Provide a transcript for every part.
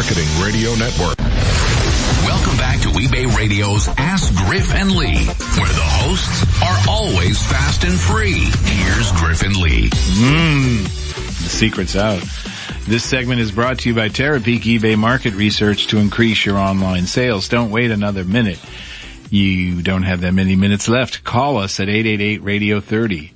Marketing Radio Network. Welcome back to eBay Radio's Ask Griff and Lee, where the hosts are always fast and free. Here's Griff and Lee. The secret's out. This segment is brought to you by Terapeak eBay Market Research to increase your online sales. Don't wait another minute. You don't have that many minutes left. Call us at 888-RADIO-30,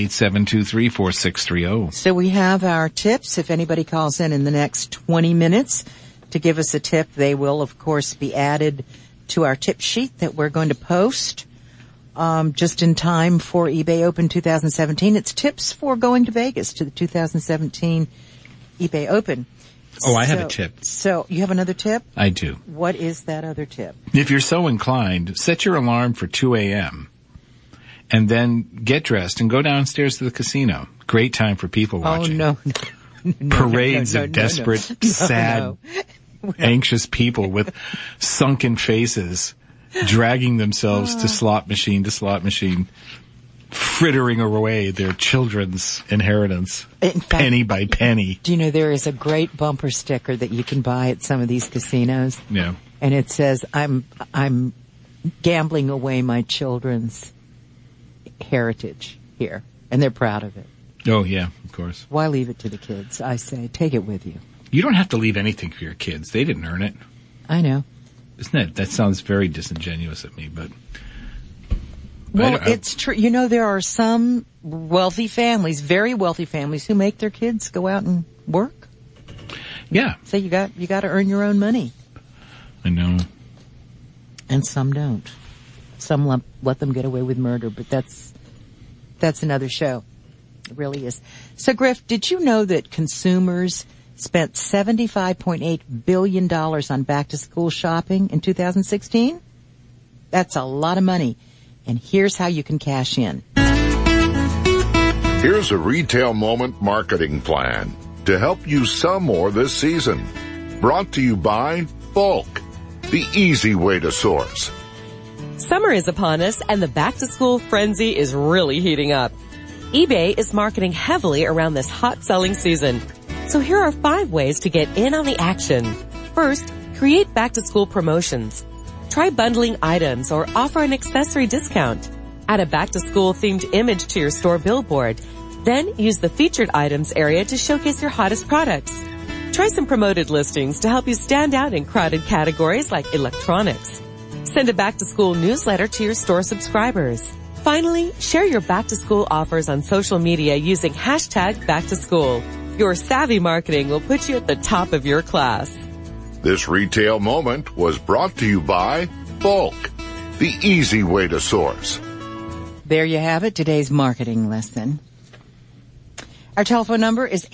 888-723-4630. So we have our tips. If anybody calls in the next 20 minutes to give us a tip, they will, of course, be added to our tip sheet that we're going to post just in time for eBay Open 2017. It's tips for going to Vegas to the 2017 eBay Open. Oh, I have a tip. So you have another tip? I do. What is that other tip? If you're so inclined, set your alarm for 2 a.m. and then get dressed and go downstairs to the casino. Great time for people watching. Oh, no. Parades of desperate, sad, anxious people with sunken faces dragging themselves to slot machine, frittering away their children's inheritance, in fact, penny by penny. Do you know there is a great bumper sticker that you can buy at some of these casinos? Yeah. And it says, I'm gambling away my children's heritage here. And they're proud of it. Oh, yeah, of course. Why leave it to the kids? I say, take it with you. You don't have to leave anything for your kids. They didn't earn it. I know. Isn't it? That sounds very disingenuous of me, but... Well, it's true. You know, there are some wealthy families, very wealthy families, who make their kids go out and work. Yeah. So you got to earn your own money. I know. And some don't. Some let them get away with murder, but that's another show. It really is. So, Griff, did you know that consumers spent $75.8 billion on back-to-school shopping in 2016? That's a lot of money. And here's how you can cash in. Here's a Retail Moment marketing plan to help you sell more this season. Brought to you by Bulk, the easy way to source. Summer is upon us, and the back-to-school frenzy is really heating up. eBay is marketing heavily around this hot-selling season. So here are 5 ways to get in on the action. First, create back-to-school promotions. Try bundling items or offer an accessory discount. Add a back-to-school themed image to your store billboard. Then use the featured items area to showcase your hottest products. Try some promoted listings to help you stand out in crowded categories like electronics. Send a back-to-school newsletter to your store subscribers. Finally, share your back-to-school offers on social media using hashtag back-to-school. Your savvy marketing will put you at the top of your class. This Retail Moment was brought to you by Bulk, the easy way to source. There you have it, today's marketing lesson. Our telephone number is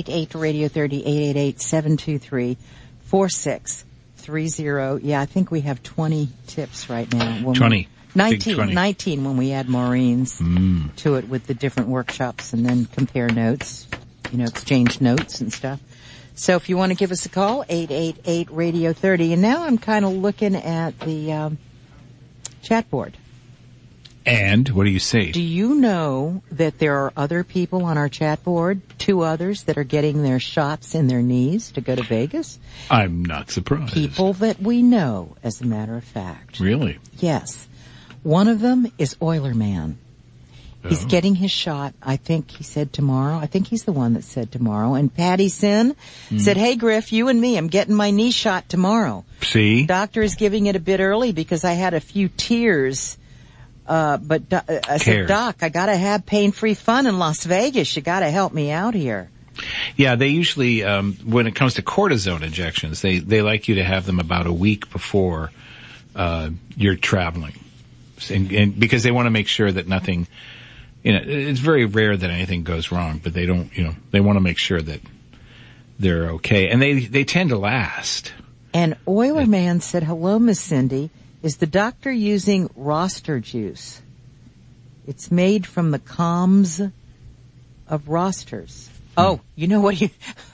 888-RADIO-30, 888-723-4630. Yeah, I think we have 20 tips right now. 20. 19 when we add Maureen's to it with the different workshops and then compare notes, exchange notes and stuff. So if you want to give us a call, 888-RADIO-30. And now I'm kind of looking at the chat board. And what do you say? Do you know that there are other people on our chat board, 2 others, that are getting their shots in their knees to go to Vegas? I'm not surprised. People that we know, as a matter of fact. Really? Yes. One of them is Oiler Man. He's getting his shot, I think he said tomorrow. I think he's the one that said tomorrow. And Patty Sin said, hey, Griff, you and me, I'm getting my knee shot tomorrow. See? Doctor is giving it a bit early because I had a few tears. But I said, Doc, I got to have pain-free fun in Las Vegas. You got to help me out here. Yeah, they usually, when it comes to cortisone injections, they like you to have them about a week before you're traveling. And because they want to make sure that nothing... it's very rare that anything goes wrong, but they don't, they want to make sure that they're okay. And they tend to last. And Oiler Man said, hello, Miss Cindy. Is the doctor using roster juice? It's made from the combs of rosters. Oh, you know what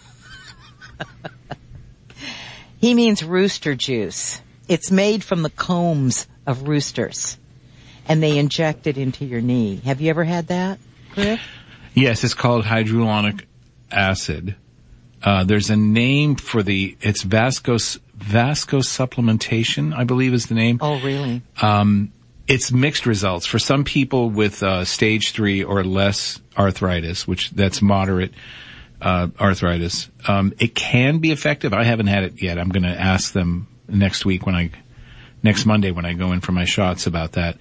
he means rooster juice. It's made from the combs of roosters. And they inject it into your knee. Have you ever had that, Griff? Yes, it's called hyaluronic acid. There's a name for it's vasculosupplementation, I believe is the name. Oh, really? It's mixed results. For some people with stage 3 or less arthritis, that's moderate arthritis, it can be effective. I haven't had it yet. I'm going to ask them next Monday when I go in for my shots about that.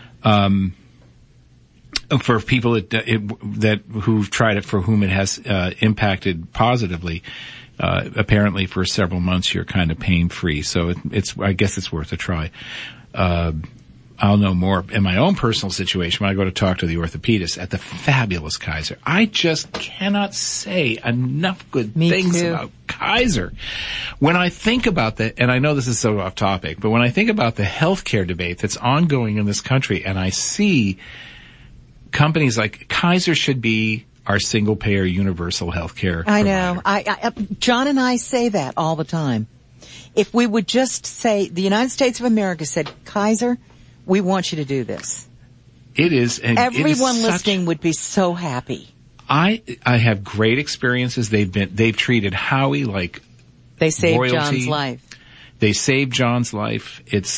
For people who've tried it, for whom it has impacted positively, apparently for several months you're kind of pain free. So I guess it's worth a try. I'll know more in my own personal situation when I go to talk to the orthopedist at the fabulous Kaiser. I just cannot say enough good things about Kaiser. When I think about and I know this is so off topic, but when I think about the healthcare debate that's ongoing in this country, and I see companies like Kaiser should be our single payer universal healthcare I provider. know. John and I say that all the time. If we would just say, the United States of America said, Kaiser, we want you to do this. It is. And everyone listening would be so happy. I have great experiences. They've treated Howie like they saved royalty. John's life. They saved John's life.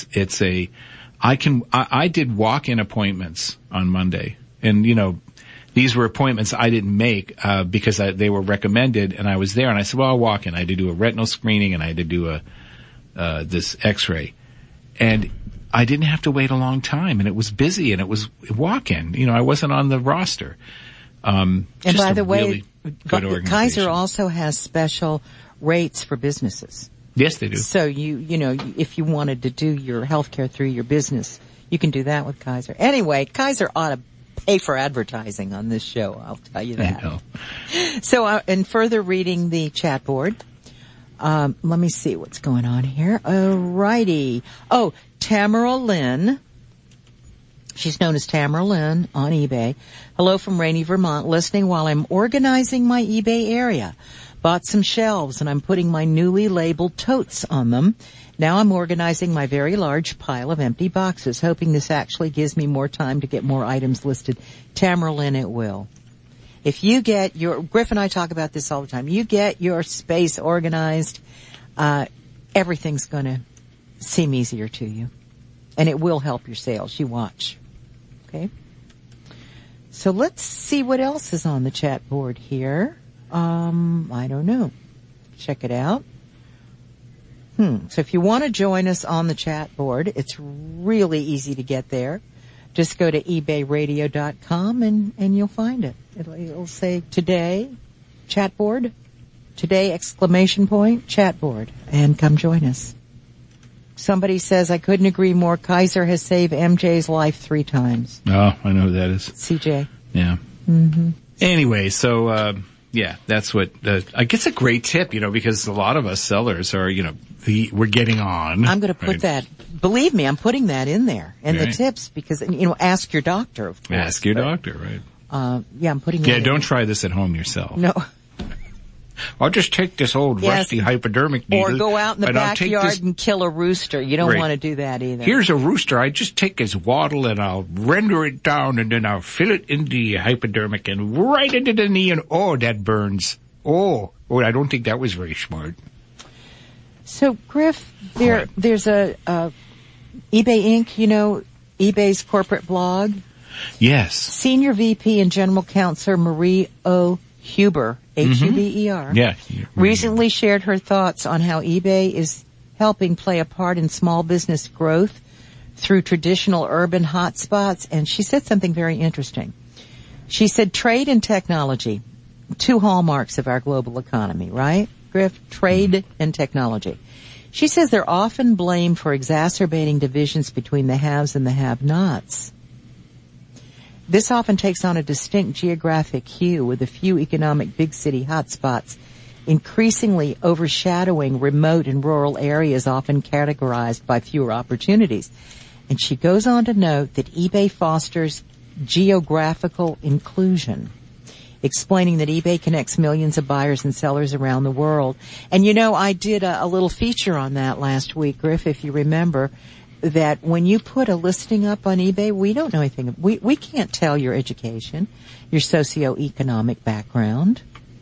I did walk-in appointments on Monday, and these were appointments I didn't make because they were recommended, and I was there, and I said, well, I'll walk in. I had to do a retinal screening, and I had to do this X-ray, and I didn't have to wait a long time, and it was busy, and it was walk-in. I wasn't on the roster. And by the way, really good organization. Kaiser also has special rates for businesses. Yes, they do. So if you wanted to do your healthcare through your business, you can do that with Kaiser. Anyway, Kaiser ought to pay for advertising on this show, I'll tell you that. I know. So, in further reading the chat board, let me see what's going on here. Alrighty. Oh, Tamara Lynn. She's known as Tamara Lynn on eBay. Hello from Rainy, Vermont, listening while I'm organizing my eBay area. Bought some shelves and I'm putting my newly labeled totes on them. Now I'm organizing my very large pile of empty boxes, hoping this actually gives me more time to get more items listed. Tamara Lynn, it will. If you get Griff and I talk about this all the time, you get your space organized, everything's gonna seem easier to you. And it will help your sales. You watch. Okay? So let's see what else is on the chat board here. I don't know. Check it out. So if you want to join us on the chat board, it's really easy to get there. Just go to ebayradio.com and you'll find it. It'll say today, chat board, today, ! Chat board, and come join us. Somebody says, I couldn't agree more. Kaiser has saved MJ's life 3 times. Oh, I know who that is. CJ. Yeah. Mm-hmm. Anyway, so, yeah, that's what, I guess a great tip, because a lot of us sellers are, we're getting on. I'm going to put that, believe me, I'm putting that in there. And the tips, because, ask your doctor, of course. Ask your doctor, right. Yeah, I'm putting that in. Yeah, don't try this at home yourself. No. I'll just take this old rusty hypodermic needle. Or go out in the backyard and kill a rooster. You don't want to do that either. Here's a rooster. I just take his wattle and I'll render it down and then I'll fill it in the hypodermic and right into the knee and that burns. Oh, I don't think that was very smart. So, Griff, there's a eBay Inc., eBay's corporate blog. Yes. Senior VP and General Counsel Marie O. Huber, Huber, recently shared her thoughts on how eBay is helping play a part in small business growth through traditional urban hotspots, and she said something very interesting. She said trade and technology, 2 hallmarks of our global economy, right, Griff? Trade and technology. She says they're often blamed for exacerbating divisions between the haves and the have-nots. This often takes on a distinct geographic hue, with a few economic big city hotspots increasingly overshadowing remote and rural areas often categorized by fewer opportunities. And she goes on to note that eBay fosters geographical inclusion, explaining that eBay connects millions of buyers and sellers around the world. And I did a little feature on that last week, Griff, if you remember, that when you put a listing up on eBay, we don't know anything. We can't tell your education, your socioeconomic background.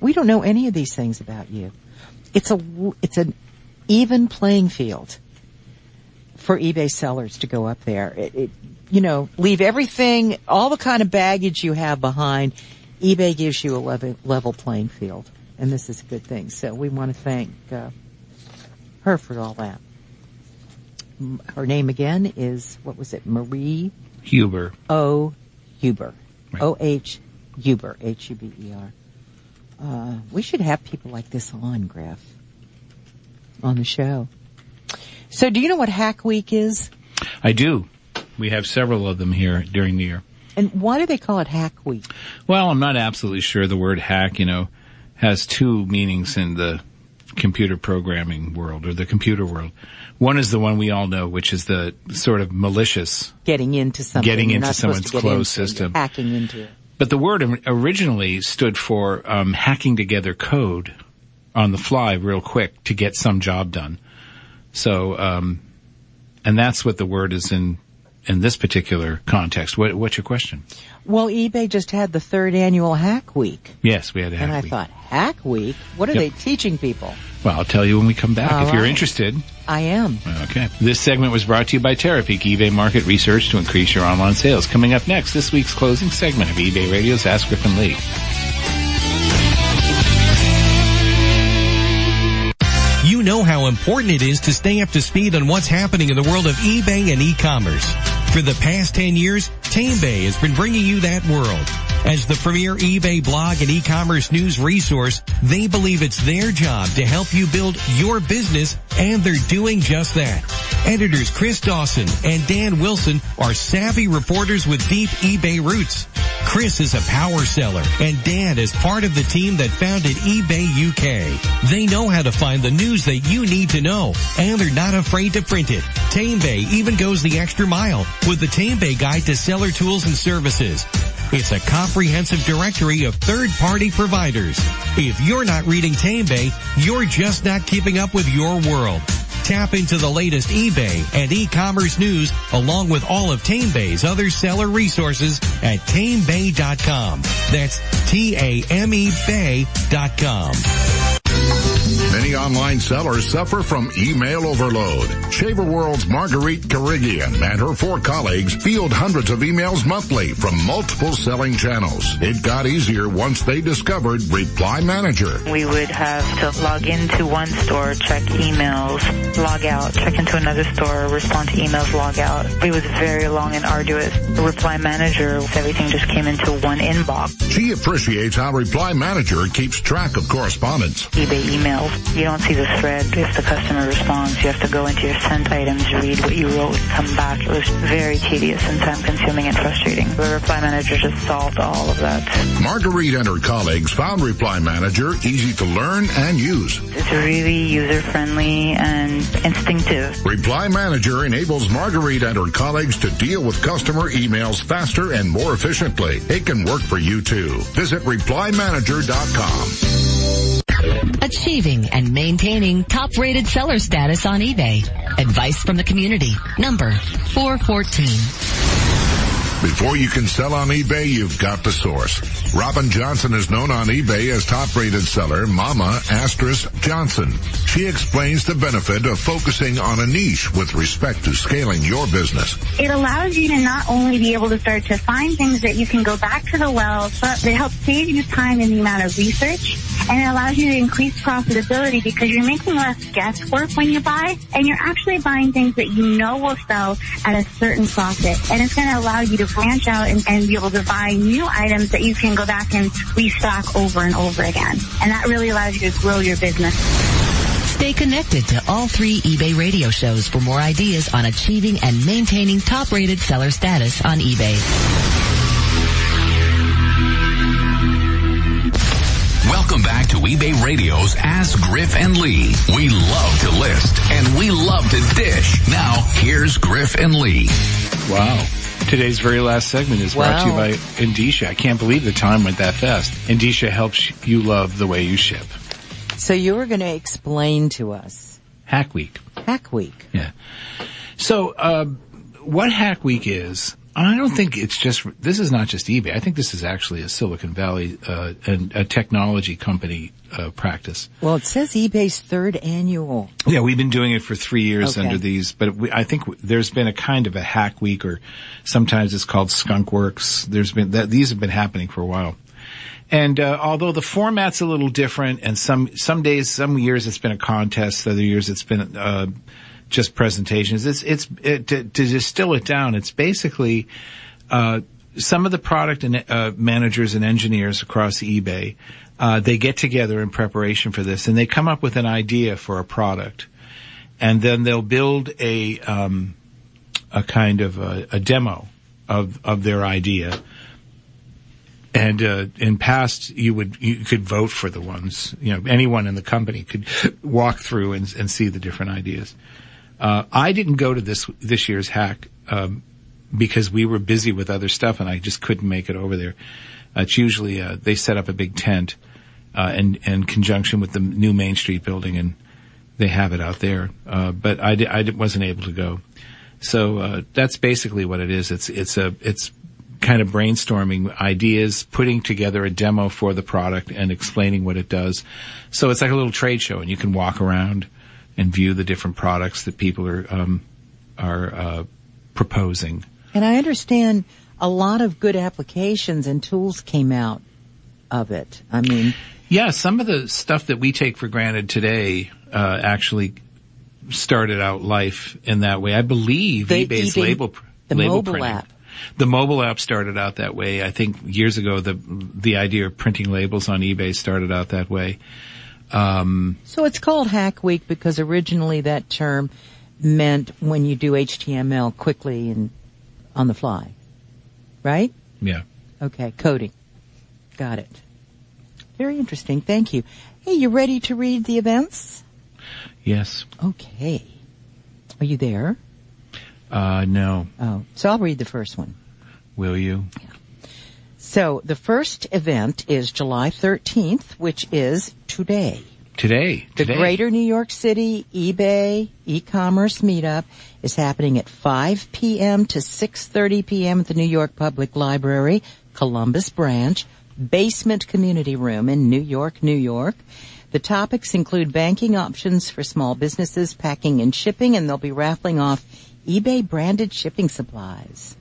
We don't know any of these things about you. It's an even playing field for eBay sellers to go up there. Leave everything, all the kind of baggage you have behind. eBay gives you a level playing field, and this is a good thing. So we want to thank her for all that. Her name again is, what was it, Marie Huber. O. Huber. Right. O-H Huber, Huber. We should have people like this on, Griff, on the show. So do you know what Hack Week is? I do. We have several of them here during the year. And why do they call it Hack Week? Well, I'm not absolutely sure. The word hack, has two meanings in the computer programming world or the computer world. One is the one we all know, which is the sort of malicious. Getting into something. Getting into someone's closed system. Hacking into it. But the word originally stood for hacking together code on the fly real quick to get some job done. So, and that's what the word is in this particular context. What's your question? Well, eBay just had the 3rd annual Hack Week. Yes, we had a Hack Week. And I thought, Hack Week? What are they teaching people? Well, I'll tell you when we come back All if you're right. interested. I am. Okay. This segment was brought to you by Terapeak eBay market research to increase your online sales. Coming up next, this week's closing segment of eBay Radio's Ask Griff and Lee. You know how important it is to stay up to speed on what's happening in the world of eBay and e-commerce. For the past 10 years, TameBay has been bringing you that world. As the premier eBay blog and e-commerce news resource, they believe it's their job to help you build your business, and they're doing just that. Editors Chris Dawson and Dan Wilson are savvy reporters with deep eBay roots. Chris is a power seller, and Dan is part of the team that founded eBay UK. They know how to find the news that you need to know, and they're not afraid to print it. TameBay even goes the extra mile with the TameBay Guide to Seller Tools and Services. It's a comprehensive directory of third-party providers. If you're not reading TameBay, you're just not keeping up with your world. Tap into the latest eBay and e-commerce news along with all of TameBay's other seller resources at TameBay.com. That's TAMEBay.com. Many online sellers suffer from email overload. Shaver World's Marguerite Carrigian and her 4 colleagues field hundreds of emails monthly from multiple selling channels. It got easier once they discovered Reply Manager. We would have to log into one store, check emails, log out, check into another store, respond to emails, log out. It was very long and arduous. The Reply Manager, everything just came into one inbox. She appreciates how Reply Manager keeps track of correspondence. eBay emails, you don't see the thread if the customer responds. You have to go into your sent items, read what you wrote, come back. It was very tedious and time-consuming and frustrating. The Reply Manager just solved all of that. Marguerite and her colleagues found Reply Manager easy to learn and use. It's really user-friendly and instinctive. Reply Manager enables Marguerite and her colleagues to deal with customer emails faster and more efficiently. It can work for you too. Visit ReplyManager.com. Achieving and maintaining top-rated seller status on eBay. Advice from the community. Number 414. Before you can sell on eBay, you've got the source. Robin Johnson is known on eBay as top-rated seller Mama * Johnson. She explains the benefit of focusing on a niche with respect to scaling your business. It allows you to not only be able to start to find things that you can go back to the well, but it helps save you time in the amount of research, and it allows you to increase profitability because you're making less guesswork when you buy, and you're actually buying things that you know will sell at a certain profit. And it's going to allow you to branch out and be able to buy new items that you can go back and restock over and over again. And that really allows you to grow your business. Stay connected to all 3 eBay radio shows for more ideas on achieving and maintaining top-rated seller status on eBay. Welcome back to eBay Radio's Ask Griff and Lee. We love to list and we love to dish. Now, here's Griff and Lee. Wow. Today's very last segment is brought to you by Endicia. I can't believe the time went that fast. Endicia helps you love the way you ship. So you were going to explain to us Hack Week. Hack Week. Yeah. So, what Hack Week is I don't think this is not just eBay. I think this is actually a Silicon Valley, and a technology company, practice. Well, it says eBay's third annual. Yeah, we've been doing it for 3 years Okay. under these, but I think there's been a kind of a hack week, or sometimes it's called Skunk Works. These have been happening for a while. And, although the format's a little different, and some years it's been a contest, other years it's been, just presentations. To distill it down, it's basically, some of the product and, managers and engineers across eBay, they get together in preparation for this, and they come up with an idea for a product. And then they'll build a kind of a demo of their idea. And, in past, you could vote for the ones, anyone in the company could walk through and see the different ideas. I didn't go to this year's hack, because we were busy with other stuff and I just couldn't make it over there. It's usually, they set up a big tent, in conjunction with the new Main Street building, and they have it out there. But I wasn't able to go. So, that's basically what it is. It's kind of brainstorming ideas, putting together a demo for the product and explaining what it does. So it's like a little trade show, and you can walk around and view the different products that people are proposing. And I understand a lot of good applications and tools came out of it. I mean, yeah, some of the stuff that we take for granted today actually started out life in that way. I believe eBay's label mobile printing. app. The mobile app started out that way. I think years ago the idea of printing labels on eBay started out that way. So it's called Hack Week because originally that term meant when you do HTML quickly and on the fly, right? Yeah. Okay, coding. Got it. Very interesting. Thank you. Hey, you ready to read the events? Yes. Okay. Are you there? No. Oh, so I'll read the first one. Will you? Yeah. So the first event is July 13th, which is today. Today. The Greater New York City eBay e-commerce meetup is happening at 5 p.m. to 6:30 p.m. at the New York Public Library, Columbus Branch, Basement Community Room in New York, New York. The topics include banking options for small businesses, packing and shipping, and they'll be raffling off eBay branded shipping supplies.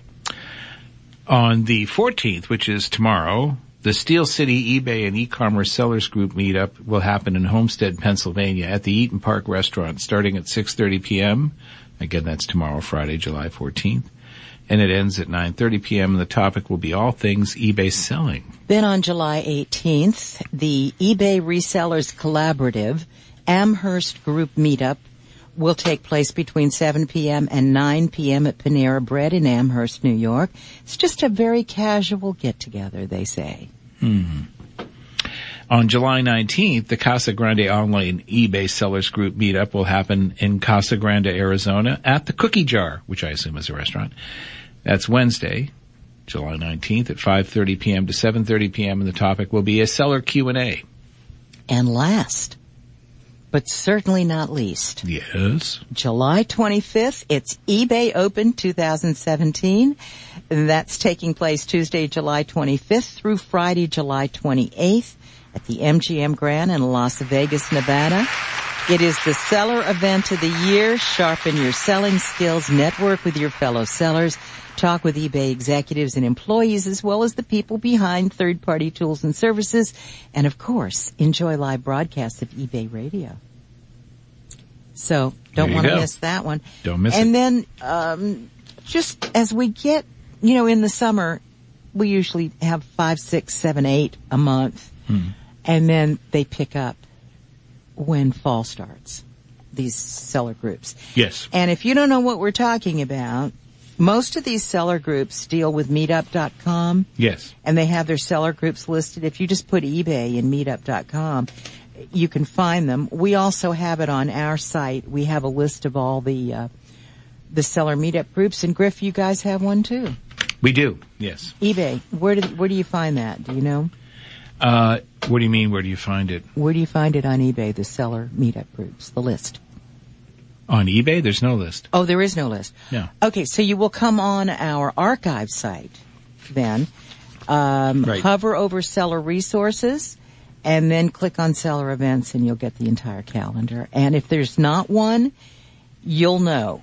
On the 14th, which is tomorrow, the Steel City eBay and e-commerce sellers group meetup will happen in Homestead, Pennsylvania at the Eaton Park restaurant starting at 6:30 p.m. Again, that's tomorrow, Friday, July 14th. And it ends at 9:30 p.m. and the topic will be all things eBay selling. Then on July 18th, the eBay Resellers Collaborative Amherst Group meetup will take place between 7 p.m. and 9 p.m. at Panera Bread in Amherst, New York. It's just a very casual get-together, they say. On July 19th, the Casa Grande Online eBay Sellers Group meetup will happen in Casa Grande, Arizona at the Cookie Jar, which I assume is a restaurant. That's Wednesday, July 19th at 5:30 p.m. to 7:30 p.m. and the topic will be a seller Q&A. And last, but certainly not least. Yes. July 25th, it's eBay Open 2017. That's taking place Tuesday, July 25th through Friday, July 28th at the MGM Grand in Las Vegas, Nevada. It is the seller event of the year. Sharpen your selling skills, network with your fellow sellers, talk with eBay executives and employees as well as the people behind third-party tools and services, and of course, enjoy live broadcasts of eBay Radio. So don't want to miss that one. Don't miss it. And then just as we get, in the summer, we usually have 5, 6, 7, 8 a month, and then they pick up when fall starts, these seller groups. Yes. And if you don't know what we're talking about, most of these seller groups deal with meetup.com. Yes. And they have their seller groups listed. If you just put eBay in meetup.com, you can find them. We also have it on our site. We have a list of all the seller meetup groups. And Griff, you guys have one too. We do. Yes. eBay. Where do you find that? Do you know? What do you mean? Where do you find it? Where do you find it on eBay? The seller meetup groups, the list. On eBay, there's no list. Oh, there is no list. No. Okay, so you will come on our archive site then, Right. hover over seller resources, and then click on seller events, and you'll get the entire calendar. And if there's not one, you'll know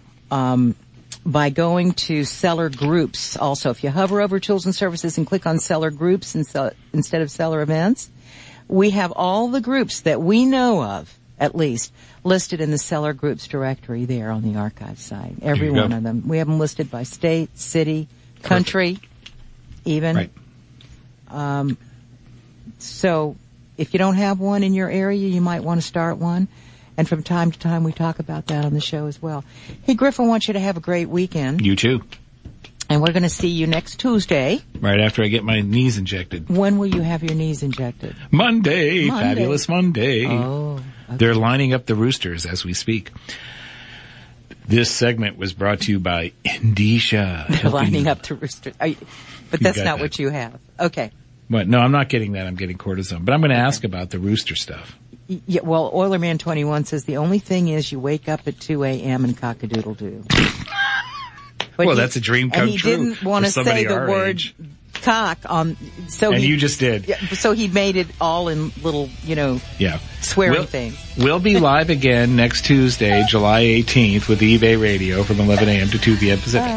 by going to seller groups. Also, if you hover over tools and services and click on seller groups instead of seller events, we have all the groups that we know of, at least, listed in the seller groups directory there on the archive site. Every one of them. We have them listed by state, city, country, even. Right. So if you don't have one in your area, you might want to start one. And from time to time, we talk about that on the show as well. Hey, Griff, I want you to have a great weekend. You too. And we're going to see you next Tuesday. Right after I get my knees injected. When will you have your knees injected? Monday. Fabulous Monday. Oh. Okay. They're lining up the roosters as we speak. This segment was brought to you by Endicia. They're lining up the roosters. But that's not what you have. Okay. But no, I'm not getting that. I'm getting cortisone. But I'm going to ask about the rooster stuff. Yeah, well, Oilerman 21 says the only thing is you wake up at 2 a.m. and cock-a-doodle-doo. Well, that's a dream come true. And he didn't want to say the word cock on, so and you just did. Yeah, so he made it all in little, swearing things. We'll be live again next Tuesday, July 18th with eBay Radio from 11 a.m. to 2 p.m. Pacific.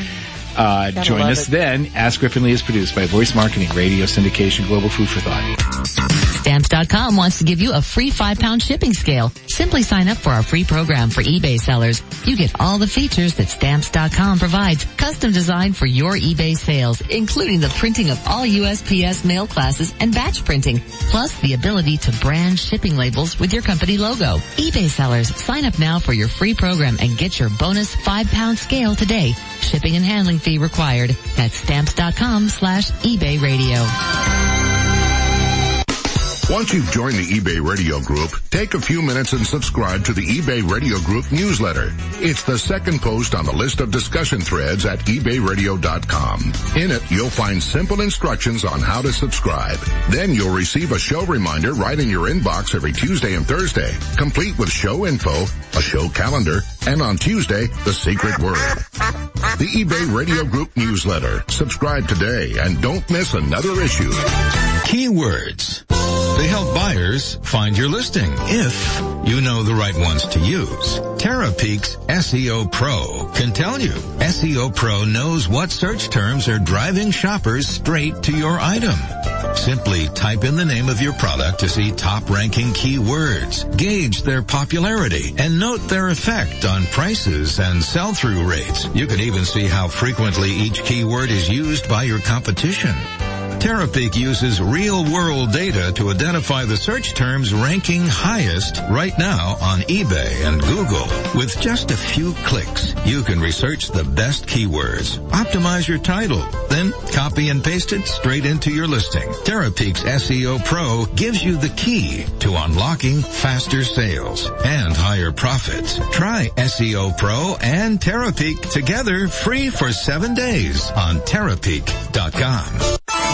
Join us then. Ask Griff and Lee is produced by Voice Marketing, Radio Syndication, Global Food for Thought. Stamps.com wants to give you a free 5-pound shipping scale. Simply sign up for our free program for eBay sellers. You get all the features that Stamps.com provides, custom designed for your eBay sales, including the printing of all USPS mail classes and batch printing, plus the ability to brand shipping labels with your company logo. eBay sellers, sign up now for your free program and get your bonus 5-pound scale today. Shipping and handling fee required. That's Stamps.com/eBay Radio. Once you've joined the eBay Radio Group, take a few minutes and subscribe to the eBay Radio Group newsletter. It's the second post on the list of discussion threads at ebayradio.com. In it, you'll find simple instructions on how to subscribe. Then you'll receive a show reminder right in your inbox every Tuesday and Thursday, complete with show info, a show calendar, and on Tuesday, the secret word. The eBay Radio Group newsletter. Subscribe today and don't miss another issue. Keywords. They help buyers find your listing if you know the right ones to use. Terapeak's SEO Pro can tell you. SEO Pro knows what search terms are driving shoppers straight to your item. Simply type in the name of your product to see top-ranking keywords, gauge their popularity, and note their effect on prices and sell-through rates. You can even see how frequently each keyword is used by your competition. Terapeak uses real-world data to identify the search terms ranking highest right now on eBay and Google. With just a few clicks, you can research the best keywords, optimize your title, then copy and paste it straight into your listing. Terapeak's SEO Pro gives you the key to unlocking faster sales and higher profits. Try SEO Pro and Terapeak together free for 7 days on Terapeak.com.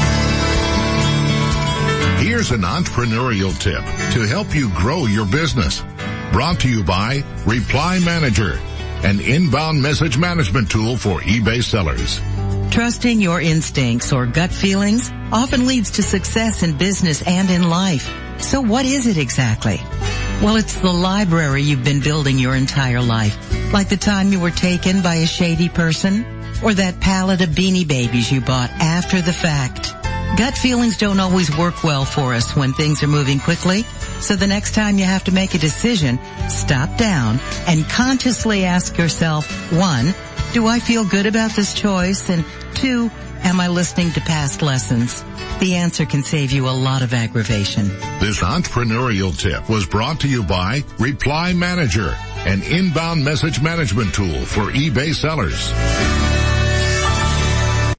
Here's an entrepreneurial tip to help you grow your business. Brought to you by Reply Manager, an inbound message management tool for eBay sellers. Trusting your instincts or gut feelings often leads to success in business and in life. So what is it exactly? Well, it's the library you've been building your entire life. Like the time you were taken by a shady person, or that pallet of Beanie Babies you bought after the fact. Gut feelings don't always work well for us when things are moving quickly. So the next time you have to make a decision, stop down and consciously ask yourself, 1, do I feel good about this choice? And 2, am I listening to past lessons? The answer can save you a lot of aggravation. This entrepreneurial tip was brought to you by Reply Manager, an inbound message management tool for eBay sellers.